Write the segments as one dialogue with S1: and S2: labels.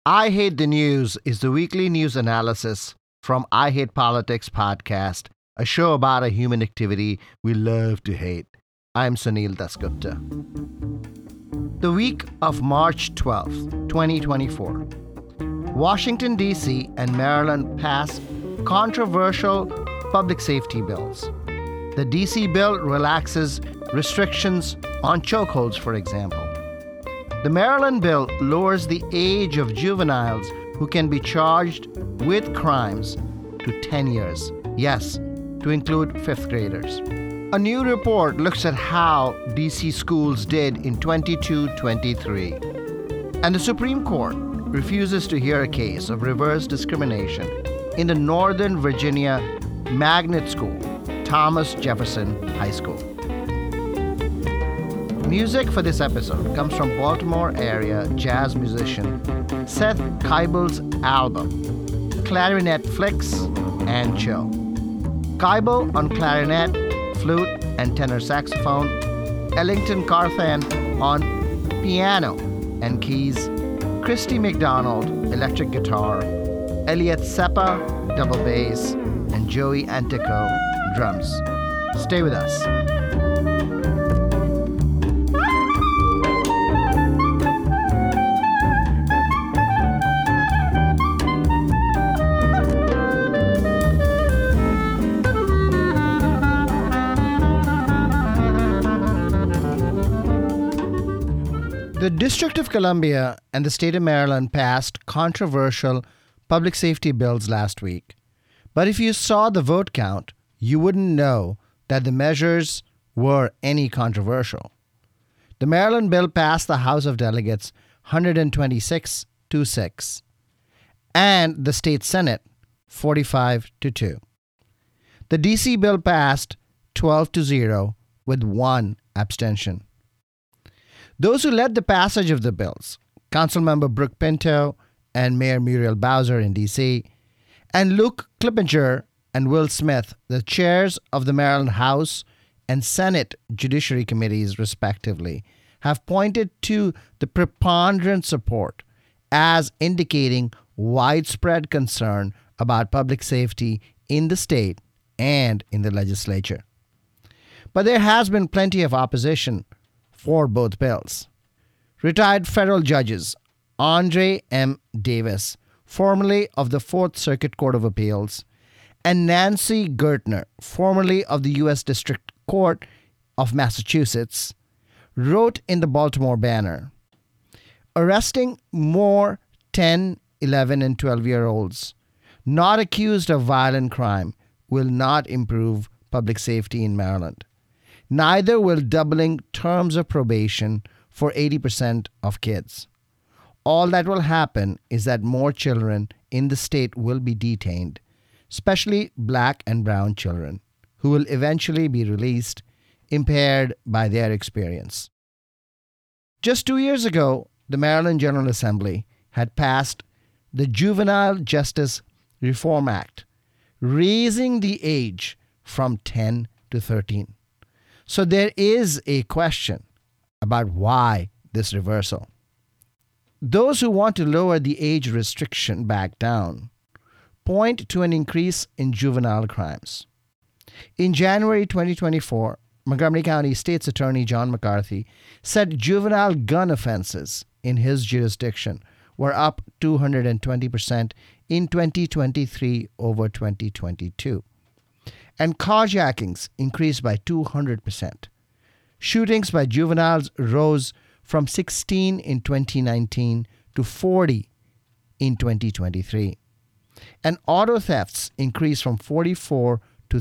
S1: I Hate the News is the weekly news analysis from I Hate Politics podcast, a show about a human activity we love to hate. I'm Sunil Dasgupta. The week of March 12th, 2024, Washington, D.C. and Maryland passed controversial public safety bills. The D.C. bill relaxes restrictions on chokeholds, for example. The Maryland bill lowers the age of juveniles who can be charged with crimes to 10 years. Yes, to include fifth graders. A new report looks at how DC schools did in 22-23. And the Supreme Court refuses to hear a case of reverse discrimination in the Northern Virginia magnet school, Thomas Jefferson High School. Music for this episode comes from Baltimore area jazz musician Seth Keibel's album, Clarinet Flicks and Chill. Keibel on clarinet, flute, and tenor saxophone, Ellington Carthan on piano and keys, Christy McDonald electric guitar, Elliot Seppa double bass, and Joey Antico drums. Stay with us. The District of Columbia and the state of Maryland passed controversial public safety bills last week. But if you saw the vote count, you wouldn't know that the measures were any controversial. The Maryland bill passed the House of Delegates 126-6, and the state Senate 45-2. The DC bill passed 12-0 with one abstention. Those who led the passage of the bills, Councilmember Brooke Pinto and Mayor Muriel Bowser in D.C., and Luke Clippinger and Will Smith, the chairs of the Maryland House and Senate Judiciary Committees, respectively, have pointed to the preponderant support as indicating widespread concern about public safety in the state and in the legislature. But there has been plenty of opposition for both bills. Retired federal judges Andre M. Davis, formerly of the Fourth Circuit Court of Appeals, and Nancy Gertner, formerly of the U.S. District Court of Massachusetts, wrote in the Baltimore Banner, "Arresting more 10, 11, and 12-year-olds not accused of violent crime will not improve public safety in Maryland. Neither will doubling terms of probation for 80% of kids. All that will happen is that more children in the state will be detained, especially black and brown children, who will eventually be released, impaired by their experience." Just 2 years ago, the Maryland General Assembly had passed the Juvenile Justice Reform Act, raising the age from 10 to 13. So there is a question about why this reversal. Those who want to lower the age restriction back down point to an increase in juvenile crimes. In January 2024, Montgomery County State's Attorney John McCarthy said juvenile gun offenses in his jurisdiction were up 220% in 2023 over 2022. And carjackings increased by 200%. Shootings by juveniles rose from 16 in 2019 to 40 in 2023. And auto thefts increased from 44 to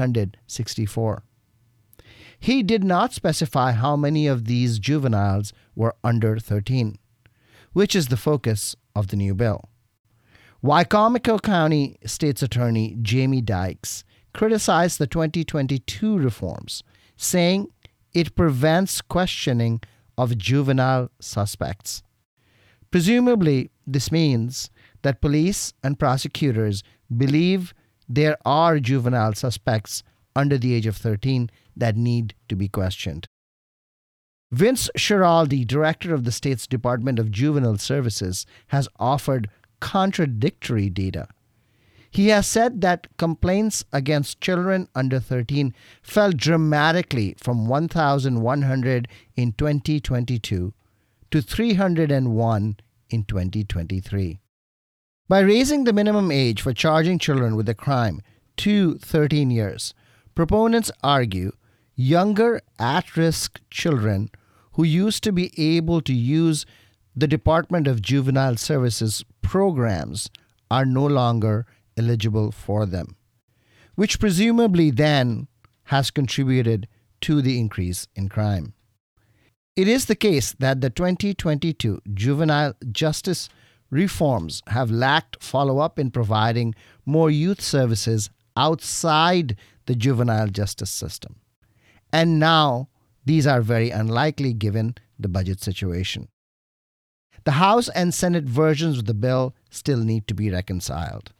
S1: 364. He did not specify how many of these juveniles were under 13, which is the focus of the new bill. Wycomico County State's Attorney Jamie Dykes criticized the 2022 reforms, saying it prevents questioning of juvenile suspects. Presumably, this means that police and prosecutors believe there are juvenile suspects under the age of 13 that need to be questioned. Vince Schiraldi, director of the state's Department of Juvenile Services, has offered contradictory data. He has said that complaints against children under 13 fell dramatically from 1,100 in 2022 to 301 in 2023. By raising the minimum age for charging children with a crime to 13 years, proponents argue younger at-risk children who used to be able to use the Department of Juvenile Services programs are no longer eligible for them, which presumably then has contributed to the increase in crime. It is the case that the 2022 juvenile justice reforms have lacked follow-up in providing more youth services outside the juvenile justice system. And now, these are very unlikely given the budget situation. The House and Senate versions of the bill still need to be reconciled.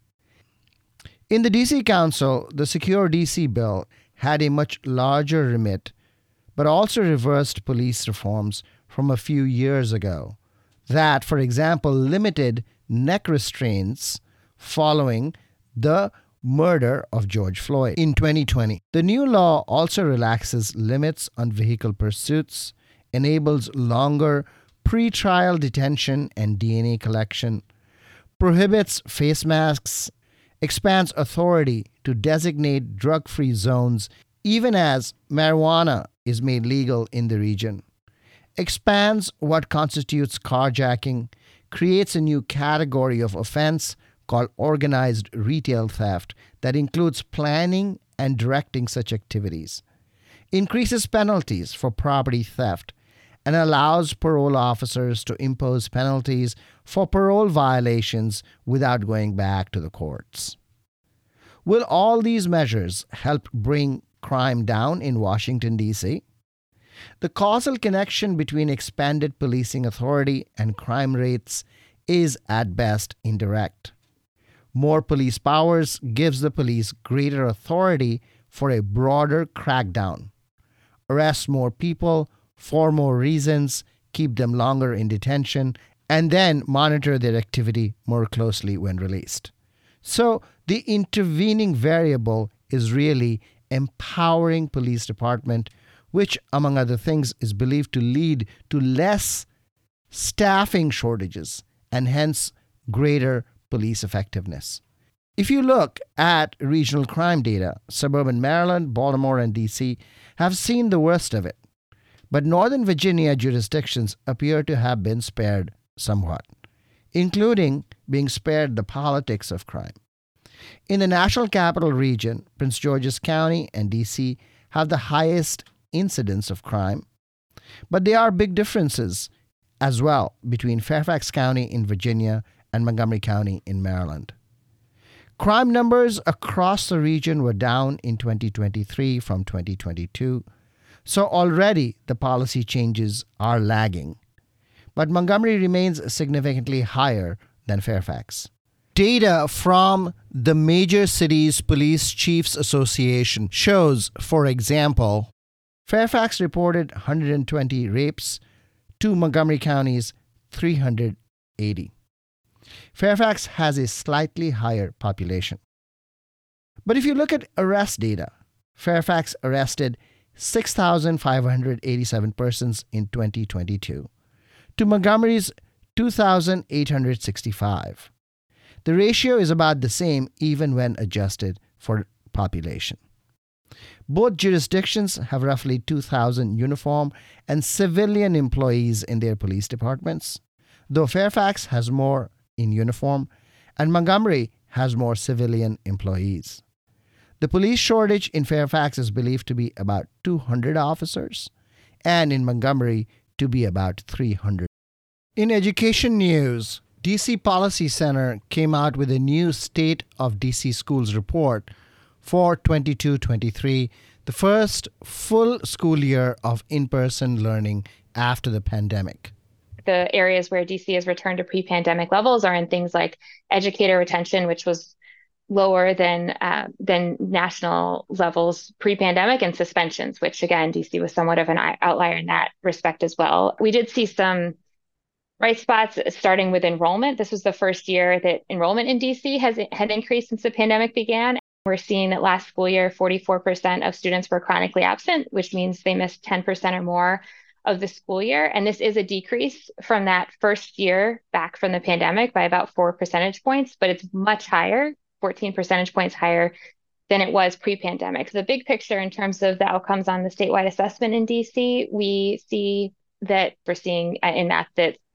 S1: In the D.C. Council, the Secure D.C. bill had a much larger remit, but also reversed police reforms from a few years ago that, for example, limited neck restraints following the murder of George Floyd in 2020. The new law also relaxes limits on vehicle pursuits, enables longer pre-trial detention and DNA collection, prohibits face masks, expands authority to designate drug-free zones even as marijuana is made legal in the region, expands what constitutes carjacking, creates a new category of offense called organized retail theft that includes planning and directing such activities, increases penalties for property theft, and allows parole officers to impose penalties for parole violations without going back to the courts. Will all these measures help bring crime down in Washington, D.C.? The causal connection between expanded policing authority and crime rates is at best indirect. More police powers gives the police greater authority for a broader crackdown. Arrest more people for more reasons, keep them longer in detention, and then monitor their activity more closely when released. So the intervening variable is really empowering police department, which, among other things, is believed to lead to less staffing shortages and hence greater police effectiveness. If you look at regional crime data, suburban Maryland, Baltimore, and D.C. have seen the worst of it, but Northern Virginia jurisdictions appear to have been spared somewhat, including being spared the politics of crime. In the National Capital Region, Prince George's County and D.C. have the highest incidence of crime, but there are big differences as well between Fairfax County in Virginia and Montgomery County in Maryland. Crime numbers across the region were down in 2023 from 2022, so already the policy changes are lagging. But Montgomery remains significantly higher than Fairfax. Data from the Major Cities Police Chiefs Association shows, for example, Fairfax reported 120 rapes to Montgomery County's 380. Fairfax has a slightly higher population. But if you look at arrest data, Fairfax arrested 6,587 persons in 2022 to Montgomery's 2,865. The ratio is about the same even when adjusted for population. Both jurisdictions have roughly 2,000 uniform and civilian employees in their police departments, though Fairfax has more in uniform and Montgomery has more civilian employees. The police shortage in Fairfax is believed to be about 200 officers, and in Montgomery to be about 300. In education news, DC Policy Center came out with a new State of DC Schools report for 22-23, the first full school year of in-person learning after the pandemic.
S2: The areas where DC has returned to pre-pandemic levels are in things like educator retention, which was lower than national levels pre-pandemic, and suspensions, which again, DC was somewhat of an outlier in that respect as well. We did see some bright spots starting with enrollment. This was the first year that enrollment in DC had increased since the pandemic began. We're seeing that last school year, 44% of students were chronically absent, which means they missed 10% or more of the school year. And this is a decrease from that first year back from the pandemic by about 4 percentage points, but it's much higher, 14 percentage points higher than it was pre-pandemic. So the big picture in terms of the outcomes on the statewide assessment in DC, we see that we're seeing in that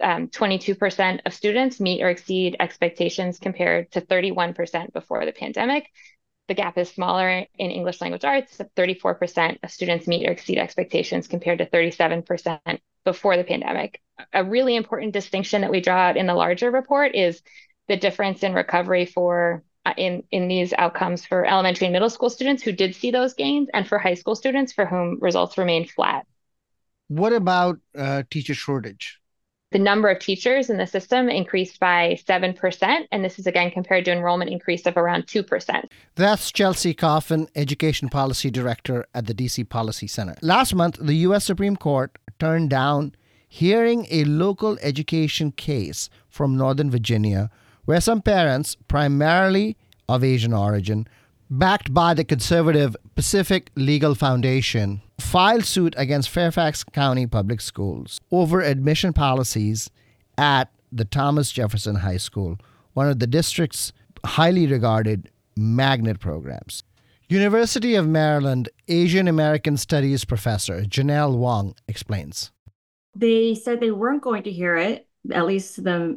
S2: 22% of students meet or exceed expectations compared to 31% before the pandemic. The gap is smaller in English language arts. 34% of students meet or exceed expectations compared to 37% before the pandemic. A really important distinction that we draw out in the larger report is the difference in recovery for in these outcomes for elementary and middle school students who did see those gains, and for high school students for whom results remained flat.
S1: What about teacher shortage?
S2: The number of teachers in the system increased by 7%, and this is again compared to enrollment increase of around 2%.
S1: That's Chelsea Coffin, Education Policy Director at the DC Policy Center. Last month, the U.S. Supreme Court turned down hearing a local education case from Northern Virginia where some parents, primarily of Asian origin, backed by the conservative Pacific Legal Foundation, filed suit against Fairfax County Public Schools over admission policies at the Thomas Jefferson High School, one of the district's highly regarded magnet programs. University of Maryland Asian American Studies professor Janelle Wong explains.
S3: They said they weren't going to hear it. At least the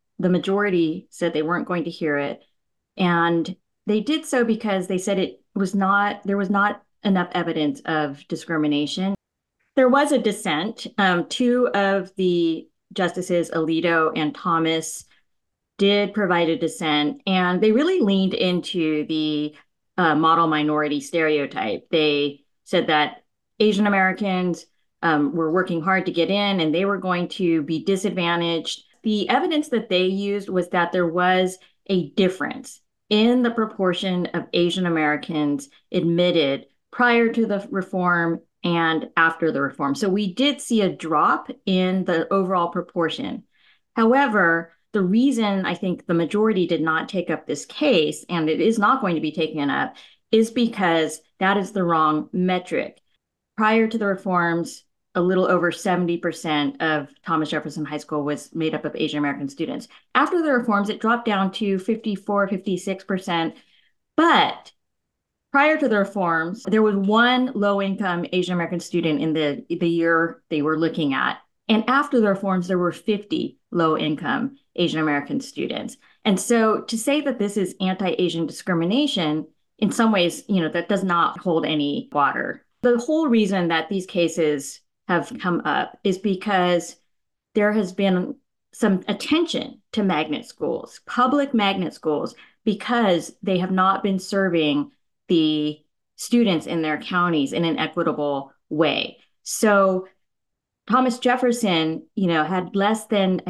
S3: majority said they weren't going to hear it. And they did so because they said there was not enough evidence of discrimination. There was a dissent. Two of the justices, Alito and Thomas, did provide a dissent, and they really leaned into the model minority stereotype. They said that Asian Americans were working hard to get in and they were going to be disadvantaged. The evidence that they used was that there was a difference in the proportion of Asian Americans admitted prior to the reform and after the reform. So we did see a drop in the overall proportion. However, the reason I think the majority did not take up this case, and it is not going to be taken up, is because that is the wrong metric. Prior to the reforms, a little over 70% of Thomas Jefferson High School was made up of Asian American students. After the reforms, it dropped down to 54, 56%. But prior to the reforms, there was one low-income Asian American student in the year they were looking at. And after the reforms, there were 50 low-income Asian American students. And so to say that this is anti-Asian discrimination, in some ways, that does not hold any water. The whole reason that these cases have come up is because there has been some attention to magnet schools, public magnet schools, because they have not been serving the students in their counties in an equitable way. So Thomas Jefferson, had less than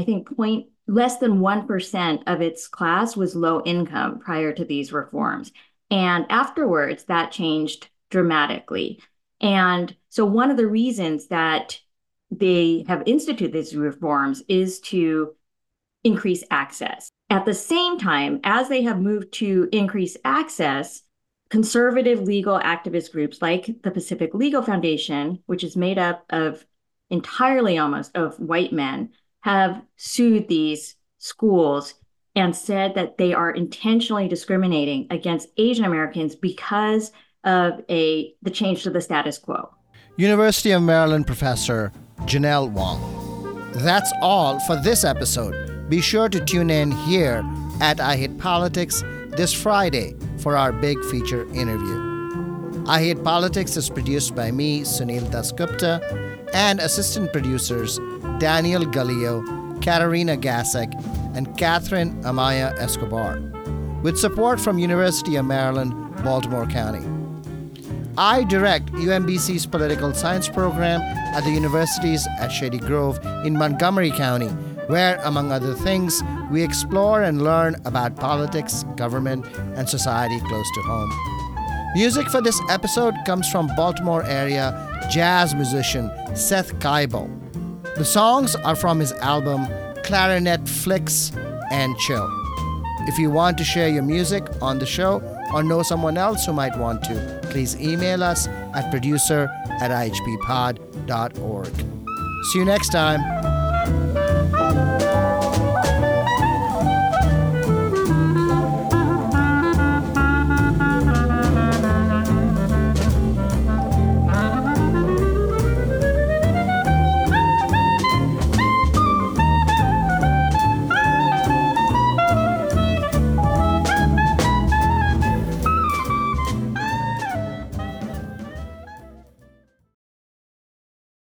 S3: 1% of its class was low income prior to these reforms. And afterwards, that changed dramatically. And so one of the reasons that they have instituted these reforms is to increase access. At the same time, as they have moved to increase access, conservative legal activist groups like the Pacific Legal Foundation, which is made up of entirely almost of white men, have sued these schools and said that they are intentionally discriminating against Asian Americans because of the change to the status quo.
S1: University of Maryland professor Janelle Wong. That's all for this episode. Be sure to tune in here at I Hate Politics this Friday for our big feature interview. I Hate Politics is produced by me, Sunil Dasgupta, and assistant producers Daniel Gallio, Katarina Gasek, and Catherine Amaya Escobar, with support from University of Maryland, Baltimore County. I direct UMBC's political science program at the universities at Shady Grove in Montgomery County, where, among other things, we explore and learn about politics, government, and society close to home. Music for this episode comes from Baltimore area jazz musician Seth Keibel. The songs are from his album Clarinet Flicks and Chill. If you want to share your music on the show or know someone else who might want to, please email us at producer@ihppod.org. See you next time.